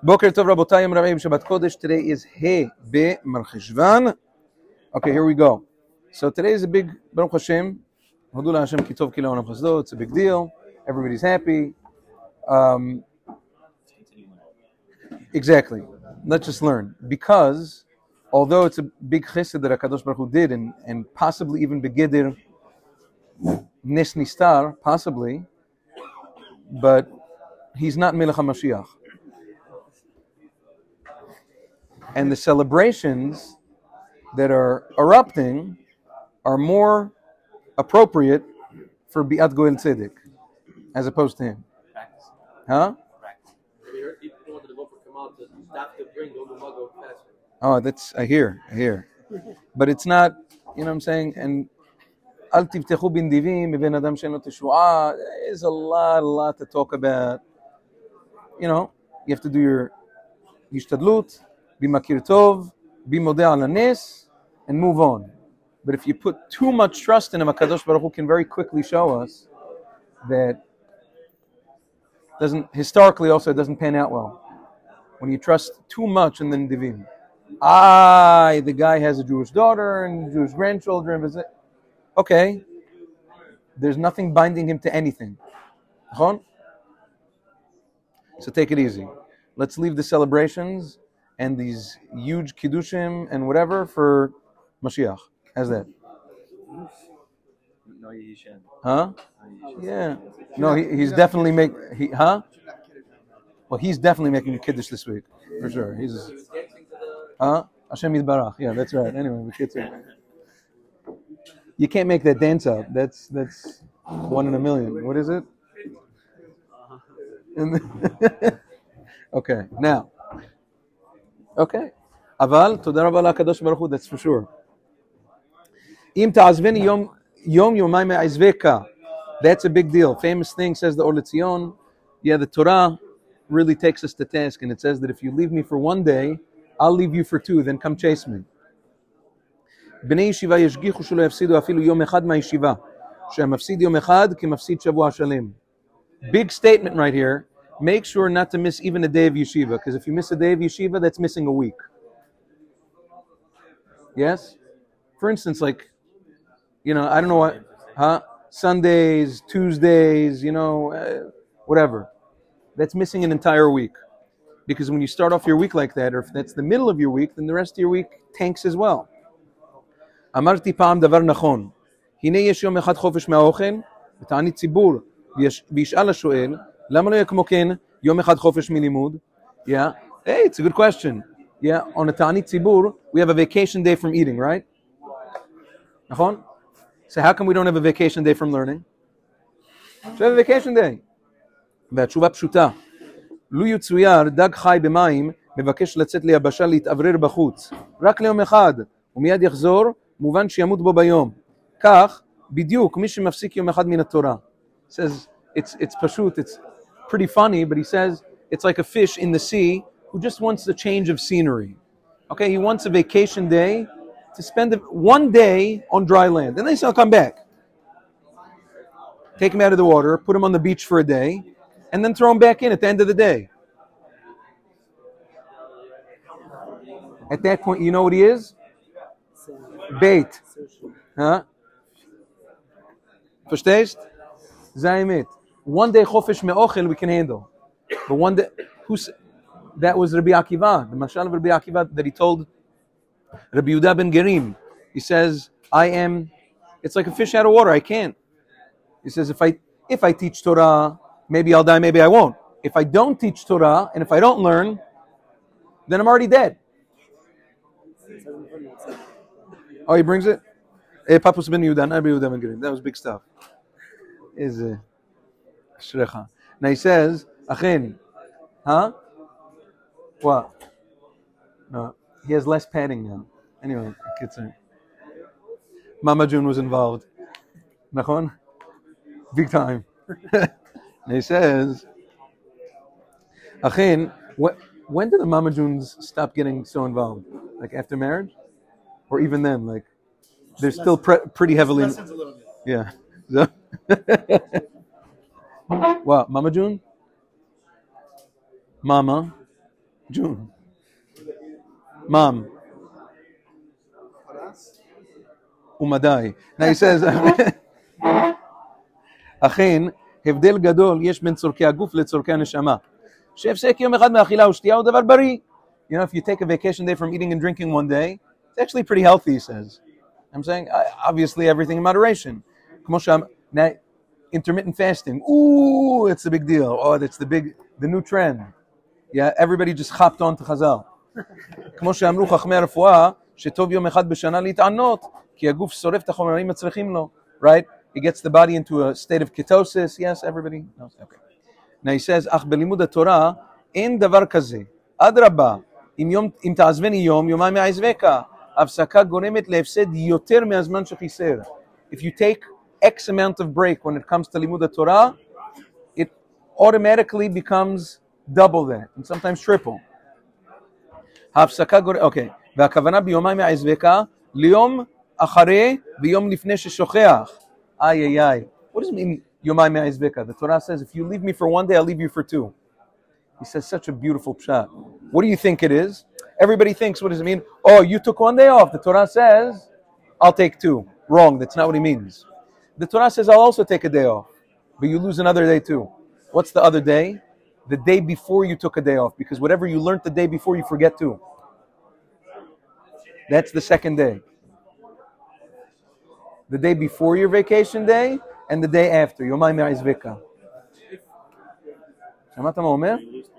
Boker Tov Rabotai Yom Rameh Shabbat Kodesh. Today is He Be Marcheshvan. Okay, here we go. So today is a big Baruch Hashem. Hodula Hashem Ki Tov Ki Le'olam Chesdo. It's a big deal. Everybody's happy. Exactly. Let's just learn. Because although it's a big chesed that HaKadosh Baruch Hu did and possibly even begeder Nes Nistar, possibly, but he's not Melech HaMashiach. And the celebrations that are erupting are more appropriate for Bi'at Goel Tzedek as opposed to him. Huh? Oh, I hear. But it's not, you know what I'm saying? And Al tivtechu b'ndivim b'ben adam she'en lo teshu'a. There's a lot to talk about. You know, you have to do your hishtadlut, be makir tov, be modeh al hanes, and move on. But if you put too much trust in him, HaKadosh Baruch Hu can very quickly show us that historically also it doesn't pan out well. When you trust too much in the Nidivim. The guy has a Jewish daughter and Jewish grandchildren. Okay. There's nothing binding him to anything. So take it easy. Let's leave the celebrations and these huge kiddushim and whatever for Mashiach. How's that? No, you should. Huh? Yeah. No, he's definitely Well, he's definitely making a kiddush this week, for sure. Hashem Yitbarach. Yeah, that's right. Anyway, you can't make that dance up. That's 1 in a million. What is it? Okay, now. Okay. Aval, toda rabba la'akadosh baruch Hu, that's for sure. Im ta'azveni yom yomayim me'azveka. That's a big deal. Famous thing, says the Or LeTzion. Yeah, the Torah really takes us to task, and it says that if you leave me for 1 day, I'll leave you for 2, then come chase me. Bnei yeshiva yashgichu shelo yafsidu afilu yom echad ma'yeshiva. She'amafsid yom echad k'mafsid shavua shalem. Big statement right here. Make sure not to miss even a day of yeshiva, because if you miss a day of yeshiva, that's missing a week. Yes? For instance, I don't know what, Sundays, Tuesdays, whatever. That's missing an entire week. Because when you start off your week like that, or if that's the middle of your week, then the rest of your week tanks as well. Amarti pa'am davar nachon. Hine yesh yom echad chofesh me'aochel, v'ta'anit tzibur, v'yish'al ha'sho'el, lama lo yeh kmo ken yom echad chofesh milimud? Yeah. Hey, it's a good question. Yeah, on a ta'anit tzibur, we have a vacation day from eating, right? Nachon? So how come we don't have a vacation day from learning? So we have a vacation day. והתשובה פשוטה. לו יצויר דג חי במים מבקש לצאת ליבשה להתאוורר בחוץ. רק ליום אחד, ומיד יחזור, מובן שימות בו ביום. כך, בדיוק, מי שמפסיק יום אחד מן התורה. Says, it's pashut, it's pretty funny, but he says, it's like a fish in the sea who just wants a change of scenery. Okay, he wants a vacation day to spend 1 day on dry land. And then he'll come back. Take him out of the water, put him on the beach for a day, and then throw him back in at the end of the day. At that point, you know what he is? Bait. Huh? Verstehst? Zayimit. 1 day chofesh me'ochel we can handle. But 1 day, that was Rabbi Akiva, the mashal of Rabbi Akiva that he told Rabbi Yehuda ben Gerim. He says, it's like a fish out of water, I can't. He says, if I teach Torah, maybe I'll die, maybe I won't. If I don't teach Torah, and if I don't learn, then I'm already dead. Oh, he brings it? Papus ben Yehuda, Rabbi Yehuda ben Gerim. That was big stuff. Shrecha. Now he says, Achin. Huh? What? No, he has less padding now. Anyway, Mama June was involved. Nachon? Big time. And he says, Achin, when did the Mama Junes stop getting so involved? Like after marriage? Or even then? They're still pretty heavily... Lessens a little bit. Yeah. What, Mama June? Mama? June. Mom. ומדי. Now he says, אכן, הבדל גדול יש בין צורכי הגוף לצורכי הנשמה. שהפסק יום אחד מאכילה ושתייה הוא דבר בריא. You know, if you take a vacation day from eating and drinking one day, it's actually pretty healthy, he says. I'm saying, obviously, everything in moderation. כמו now, intermittent fasting. Ooh, it's a big deal. Oh, that's the new trend. Yeah, everybody just hopped on to Chazal. כמו שאמרו חכמי הרפואה, שטוב יום אחד בשנה להתענות, כי הגוף שורף את החומרים הצריכים לו. Right? He gets the body into a state of ketosis. Yes, everybody knows. Okay. Now he says, אך בלימוד התורה אין דבר כזה. אדרבה, אם תעזבני יום, יומיים מעזבך. הפסקה גורמת להפסד יותר מהזמן שחיסר. If you take X amount of break when it comes to לימוד התורה, it automatically becomes double that, and sometimes triple. ההפסקה גורמת, אוקיי. והכוונה ביומיים מעזבך, ליום אחרי ויום לפני ששוכח. Ay. What does it mean, יומיים מעזבך? The Torah says, if you leave me for one day, I'll leave you for two. He says such a beautiful pshat. What do you think it is? Everybody thinks, what does it mean? Oh, you took one day off. The Torah says, I'll take two. Wrong, that's not what he means. The Torah says, I'll also take a day off. But you lose another day too. What's the other day? The day before you took a day off. Because whatever you learned the day before, you forget too. That's the second day. The day before your vacation day, and the day after. יומיים מעזבך. שמעת מה אומר?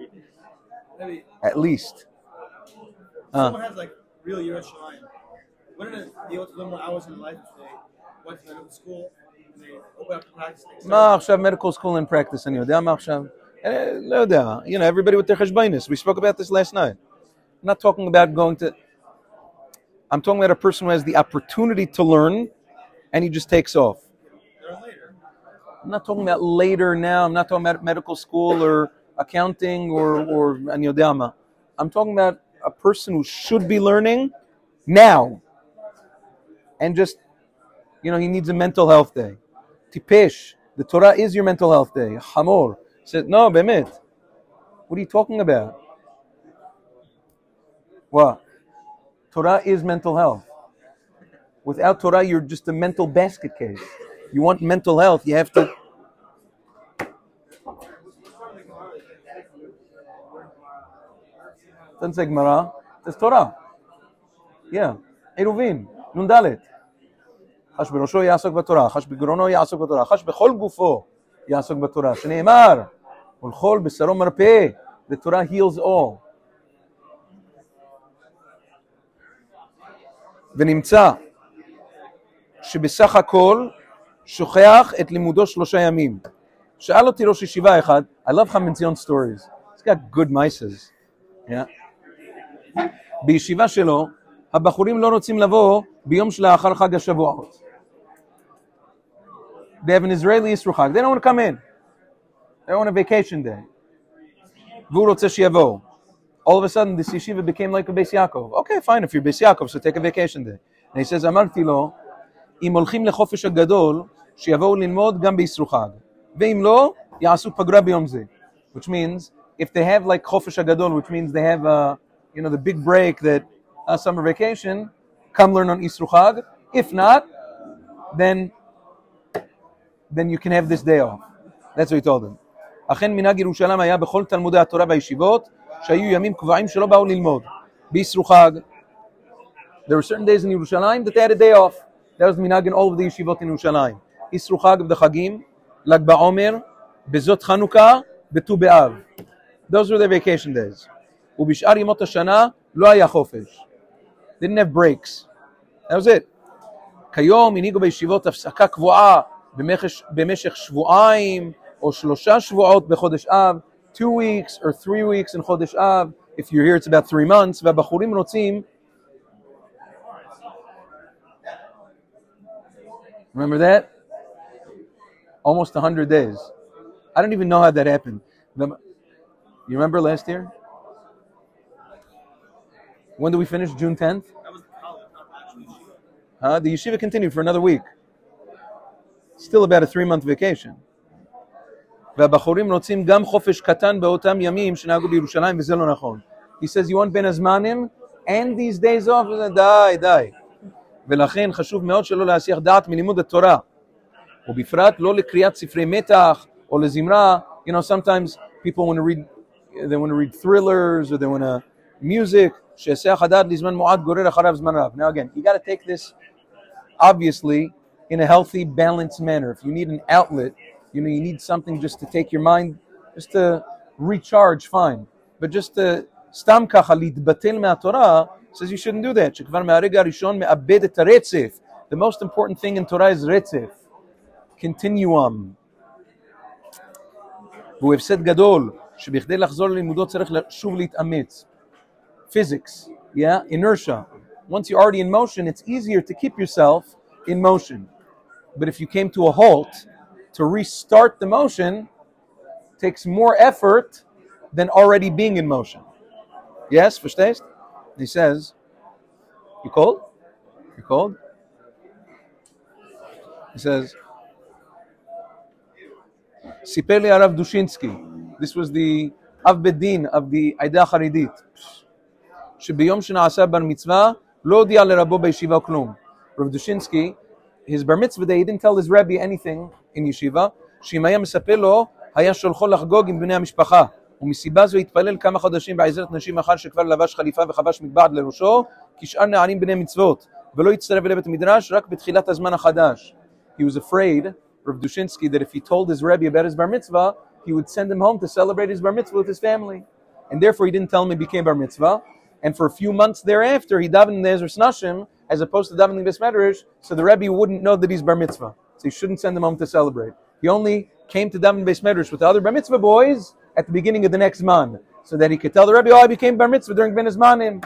At least. Someone has like real Yerushalayim. Wouldn't it be able to live more hours in their life if they went to medical school and they open up to practice? מה עכשיו medical school and practice? אני יודע מה עכשיו? לא יודע. You know, everybody with their cheshbainis. We spoke about this last night. I'm not talking about going to... I'm talking about a person who has the opportunity to learn and he just takes off. I'm not talking about later now. I'm not talking about medical school or accounting or אני יודע מה. I'm talking about a person who should be learning now. And just, you know, he needs a mental health day. Tipesh, the Torah is your mental health day. Hamor said, no, באמת. What are you talking about? What? Torah is mental health. Without Torah, you're just a mental basket case. You want mental health, you have to... Doesn't say Gemara, it's Torah. Yeah. עירובין, נ"ד. חש בראשו יעסוק בתורה, חש בגרונו יעסוק בתורה, חש בכל גופו יעסוק בתורה. שנאמר, ולכל בשרו מרפא. The Torah heals all. ונמצא שבסך הכל שוכח את לימודו 3 ימים. שאל אותי ראש ישיבה אחד, I love Chametzion stories. He's got good mices. Yeah. בישיבה שלו, הבחורים לא רוצים לבוא ביום שלאחר חג השבועות. They have an Israeli Yisro Chag. They don't want to come in. They want a vacation day. והוא רוצה שיבואו. All of a sudden, this yeshiva became like a Beis Yaakov. Okay, fine, if you're Beis Yaakov, so take a vacation day. And he says, אמרתי לו, אם הולכים לחופש הגדול, שיבואו ללמוד גם בישרו חג. ואם לא, יעשו פגרה ביום זה. Which means, if they have like חופש הגדול, which means they have, you know, the big break that summer vacation, come learn on Yisro Chag. If not, then you can have this day off. That's what he told them. אכן מנהג ירושלים היה בכל תלמודי התורה והישיבות, שהיו ימים קבועים שלא באו ללמוד. בישרו חג. There were certain days in Yerushalayim that they had a day off. That was minhag in all of the yeshivot in Yerushalayim. Yisro Chag of the Chagim, Lag BaOmer, Bezot Chanukah, Betu B'Av. Those were their vacation days. ובשאר ימות השנה לא היה חופש. They didn't have breaks. That was it. כיום הנהיגו בישיבות הפסקה קבועה במשך שבועיים או 3 שבועות בחודש אב, 2 weeks or 3 weeks in חודש אב. If you're here, it's about 3 months. והבחורים רוצים... Remember that? Almost 100 days. I don't even know how that happened. You remember last year? When did we finish? June 10th? That was college, not actually yeshiva. The yeshiva continued for another week. Still about a 3-month vacation. והבחורים רוצים גם חופש קטן באותם ימים שנהגו בירושלים, וזה לא נכון. He says, you want בין הזמנים and these days off? די. ולכן חשוב מאוד שלא להסיח דעת מלימוד התורה. ובפרט לא לקריאת ספרי מתח או לזמרה. You know, sometimes people want to read thrillers or they want to music. שהסיח הדעת לזמן מועט גורר אחריו זמן רב. Now again, you got to take this obviously in a healthy, balanced manner. If you need an outlet, you need something just to take your mind, just to recharge, fine. But just to סתם ככה להתבטל מהתורה, says you shouldn't do that. שכבר מהרגע הראשון מאבד את הרצף. The most important thing in Torah is רצף. Continuum. והוא הפסד גדול, שבכדי לחזור ללימודו צריך שוב להתאמץ. Physics, yeah, inertia. Once you're already in motion, it's easier to keep yourself in motion. But if you came to a halt, to restart the motion takes more effort than already being in motion. Yes, verstehst? He says, you cold? You cold? He says, סיפר לי הרב דושינסקי, this was the אב בית דין of the העדה החרדית, שביום שנעשה בר מצווה, לא הודיע לרבו בישיבה כלום. Rav Dushinsky, his bar mitzvah day, he didn't tell his Rebbe anything in yeshiva, שאם היה מספר לו, היה שולחו לחגוג עם בני המשפחה. ומסיבה זו התפלל כמה חודשים בעזרת נשים אחר שכבר לבש חליפה וחבש מגבעת לראשו, כשאר נערים בני מצוות, ולא יצטרף לבית המדרש רק בתחילת הזמן החדש. He was afraid, Rav Dushinsky, that if he told his Rebbe about his bar mitzvah, he would send him home to celebrate his bar mitzvah with his family. And therefore he didn't tell him he became bar mitzvah. And for a few months thereafter, he davened in the Ezras Nashim, as opposed to davening in the Beis Medrash, so the Rebbe wouldn't know that he's bar mitzvah. So he shouldn't send him home to celebrate. He only came to daven in the Beis Medrash with the other bar mitzvah boys at the beginning of the next month, so that he could tell the Rebbe, oh, I became bar mitzvah during Ben Azmanim.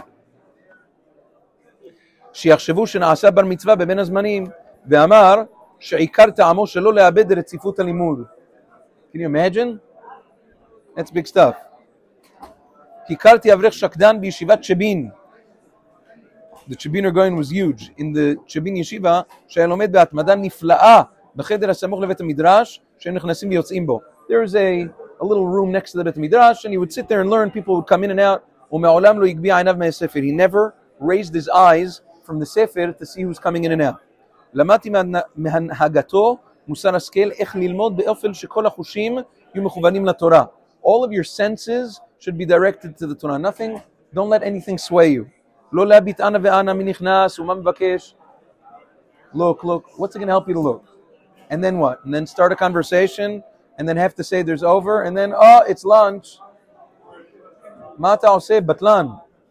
שיחשבו שנעשה בר מצווה בבין הזמנים, ואמר שעיקר טעמו שלא לאבד רציפות הלימוד. Can you imagine? That's big stuff. הכרתי אברך שקדן בישיבת שבין. The Chebiner Goyen was huge. In the Chebin Yeshiva, שהיה לומד בהתמדה נפלאה בחדר הסמוך לבית המדרש, שהם נכנסים ויוצאים בו. There is a little room next to the בית המדרש, and he would sit there and learn. People would come in and out. ומעולם לא הגביע עיניו מהספר. He never raised his eyes from the sefer to see who's coming in and out. למדתי מהנהגתו מוסר השכל איך ללמוד באופן שכל החושים יהיו מכוונים לתורה. All of your senses should be directed to the Torah. Nothing, don't let anything sway you. לא להביט אנה ואנה מי נכנס ומה מבקש. Look, what's it going to help you to look? And then what? And then start a conversation, and then have to say there's over, and then, oh, it's lunch. מה אתה עושה? בטלן.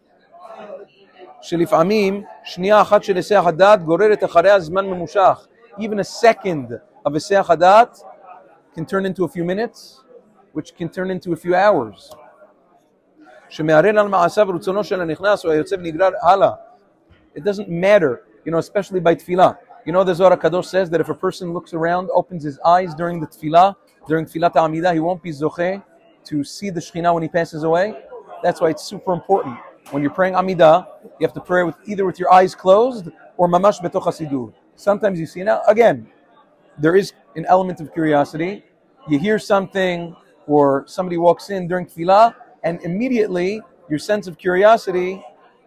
שלפעמים שנייה אחת של היסח הדעת גוררת אחריה זמן ממושך. Even a second of היסח הדעת can turn into a few minutes, which can turn into a few hours. שמערער על מעשיו ורצונו של הנכנס או היוצא ונגרר הלאה. It doesn't matter, especially by tefillah. The Zohar HaKadosh says that if a person looks around, opens his eyes during the tefillah, during tefillat ha'amidah, he won't be zocheh to see the Shekhinah when he passes away. That's why it's super important. When you're praying Amidah, you have to pray either with your eyes closed or mamash betoch hasidur. Sometimes you see, now again, there is an element of curiosity. You hear something or somebody walks in during tefillah, and immediately your sense of curiosity,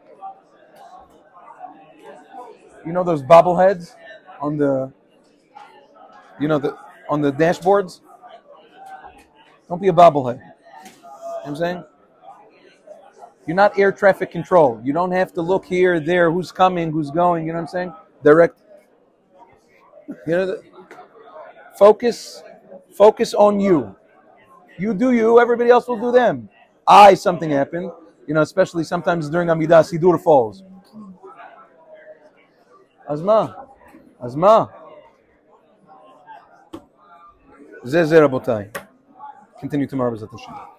those bobbleheads on the, on the dashboards? Don't be a bobblehead. You know what I'm saying? You're not air traffic control. You don't have to look here, there, who's coming, who's going, you know what I'm saying? Direct. Focus on you. You do you, everybody else will do them. Something happened, especially sometimes during Amidah, Sidur falls. אז מה? זה רבותיי. Continue tomorrow, בעזרת השם.